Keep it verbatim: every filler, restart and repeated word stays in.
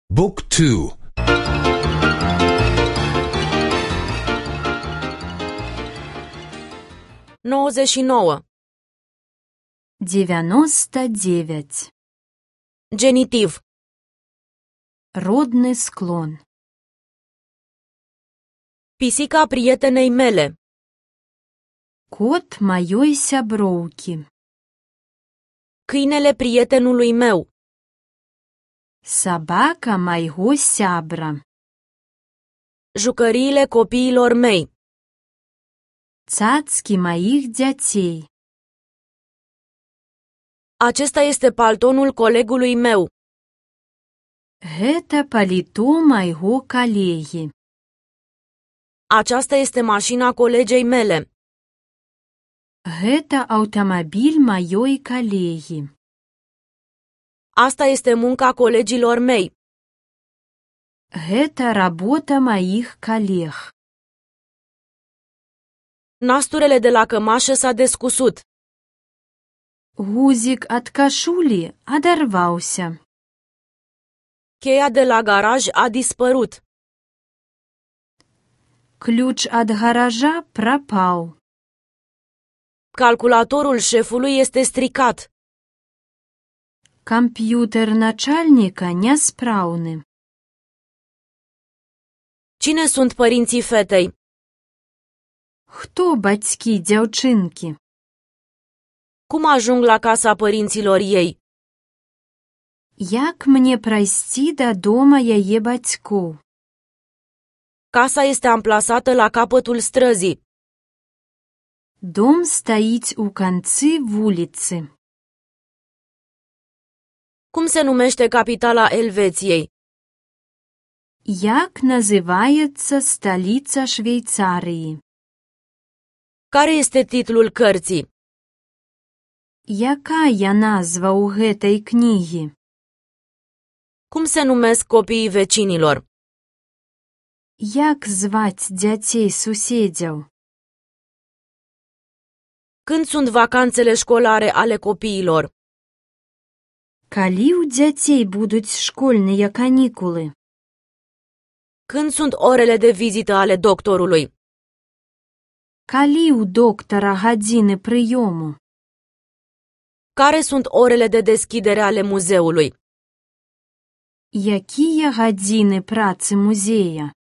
Book two. nouăzeci și nouă. девяносто девять. Genitiv. Родный склон. Pisica prietenei mele. Кот моей сяброўкі. Câinele prietenului meu. Собака майго сябра. Jucăriile copiilor mei. Цацки моих дзяцей. Acesta este paltonul colegului meu. Гэта паліто майго калегі. Aceasta este mașina colegei mele. Гэта аўтамабіль маёй калегі. Asta este munca colegilor mei. Гэта работа маіх калег. Nasturele de la cămașă s-a descusut. Гузік ад кашулі адарваўся. Cheia de la garaj a dispărut. Ключ ад гаража прапаў. Calculatorul șefului este stricat. Камп'ютер начальніка няспраўны. Cine sunt părinții fetei? Хто бацькі дзяўчынкі? Cum ajung la casa părinților ei? Як мне прайсці да дома яе бацькоў? Casa este amplasată la capătul străzii. Дом стаіць у канцы вуліцы. Cum se numește capitala Elveției? Як называецца сталіца Швейцарыі? Care este titlul cărții? Якая назва ў гэтай кнігі? Cum se numesc copiii vecinilor? Як зваць дзяцей суседзяў? Când sunt vacanțele școlare ale copiilor? Калі ў дзяцей будуць школьныя канікулы? Când sunt orele de vizită ale doctorului? Калі ў доктара гадзіны прыёму? Care sunt orele de deschidere ale muzeului? Якія гадзіны працы музея?